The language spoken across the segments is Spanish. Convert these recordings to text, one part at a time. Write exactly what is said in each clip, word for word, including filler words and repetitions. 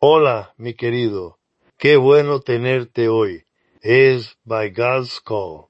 Hola, mi querido. Qué bueno tenerte hoy. Es By God's Call.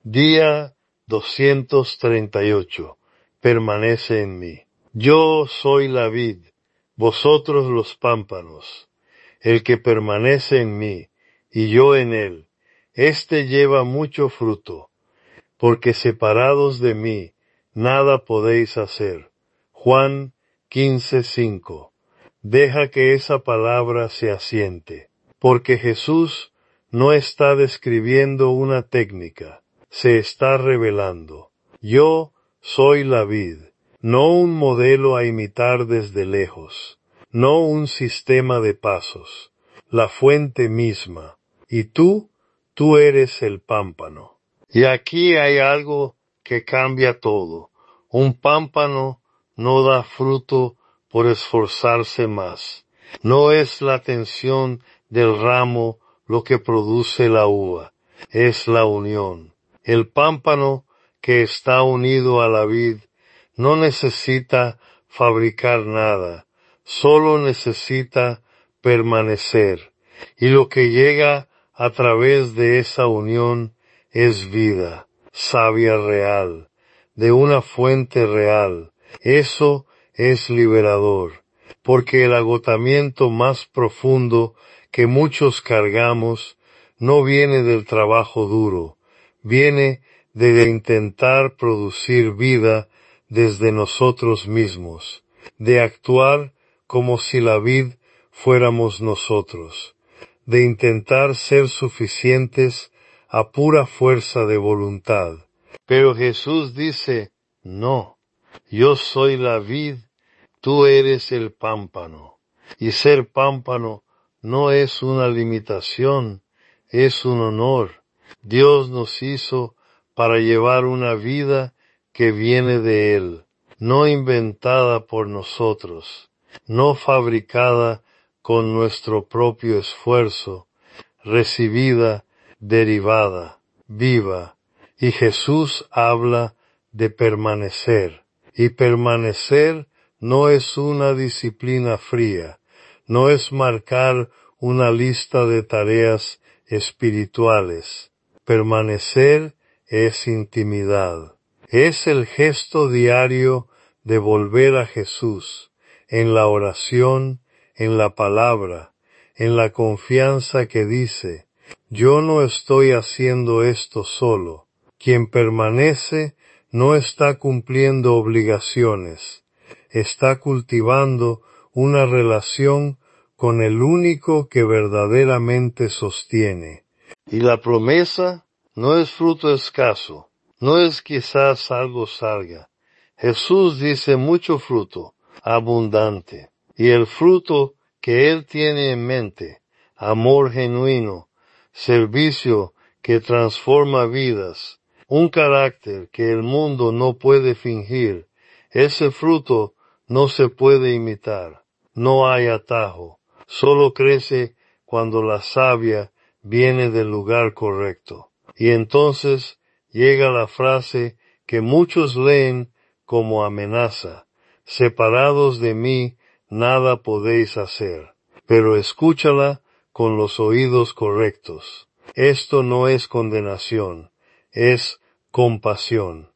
Día doscientos treinta y ocho. Permanece en mí. Yo soy la vid, vosotros los pámpanos. El que permanece en mí, y yo en él, éste lleva mucho fruto, porque separados de mí, nada podéis hacer. Juan quince cinco. Deja que esa palabra se asiente, porque Jesús no está describiendo una técnica, se está revelando. Yo soy la vid, no un modelo a imitar desde lejos, no un sistema de pasos, la fuente misma, y tú, tú eres el pámpano. Y aquí hay algo que cambia todo. Un pámpano no da fruto por esforzarse más. No es la tensión del ramo lo que produce la uva, es la unión. El pámpano que está unido a la vid no necesita fabricar nada, solo necesita permanecer. Y lo que llega a través de esa unión es vida, savia real, de una fuente real. Eso es liberador, porque el agotamiento más profundo que muchos cargamos no viene del trabajo duro, viene de intentar producir vida desde nosotros mismos, de actuar como si la vid fuéramos nosotros, de intentar ser suficientes a pura fuerza de voluntad. Pero Jesús dice, no, yo soy la vid, tú eres el pámpano. Y ser pámpano no es una limitación, es un honor. Dios nos hizo para llevar una vida que viene de Él, no inventada por nosotros, no fabricada con nuestro propio esfuerzo, recibida, derivada, viva. Y Jesús habla de permanecer. Y permanecer no es una disciplina fría, no es marcar una lista de tareas espirituales. Permanecer es intimidad. Es el gesto diario de volver a Jesús, en la oración, en la palabra, en la confianza que dice, yo no estoy haciendo esto solo. Quien permanece no está cumpliendo obligaciones, está cultivando una relación con el único que verdaderamente sostiene. Y la promesa no es fruto escaso, no es quizás algo salga. Jesús dice mucho fruto, abundante, y el fruto que Él tiene en mente, amor genuino, servicio que transforma vidas, un carácter que el mundo no puede fingir, ese fruto no se puede imitar, no hay atajo, solo crece cuando la savia viene del lugar correcto. Y entonces llega la frase que muchos leen como amenaza, separados de mí nada podéis hacer, pero escúchala con los oídos correctos. Esto no es condenación, es compasión.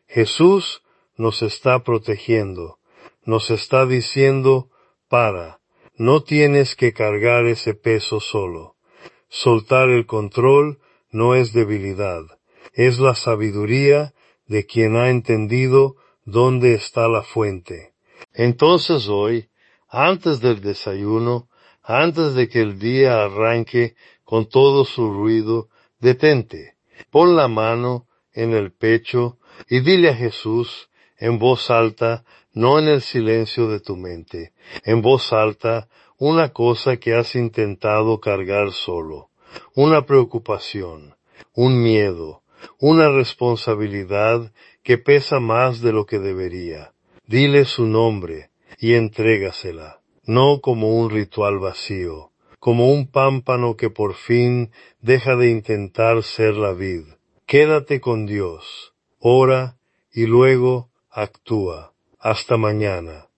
Jesús nos está protegiendo, nos está diciendo, para, no tienes que cargar ese peso solo. Soltar el control no es debilidad, es la sabiduría de quien ha entendido dónde está la fuente. Entonces hoy, antes del desayuno, antes de que el día arranque con todo su ruido, detente, pon la mano en el pecho y dile a Jesús en voz alta, no en el silencio de tu mente, en voz alta, una cosa que has intentado cargar solo, una preocupación, un miedo, una responsabilidad que pesa más de lo que debería. Dile su nombre y entrégasela, no como un ritual vacío, como un pámpano que por fin deja de intentar ser la vid. Quédate con Dios, ora y luego actúa. Hasta mañana.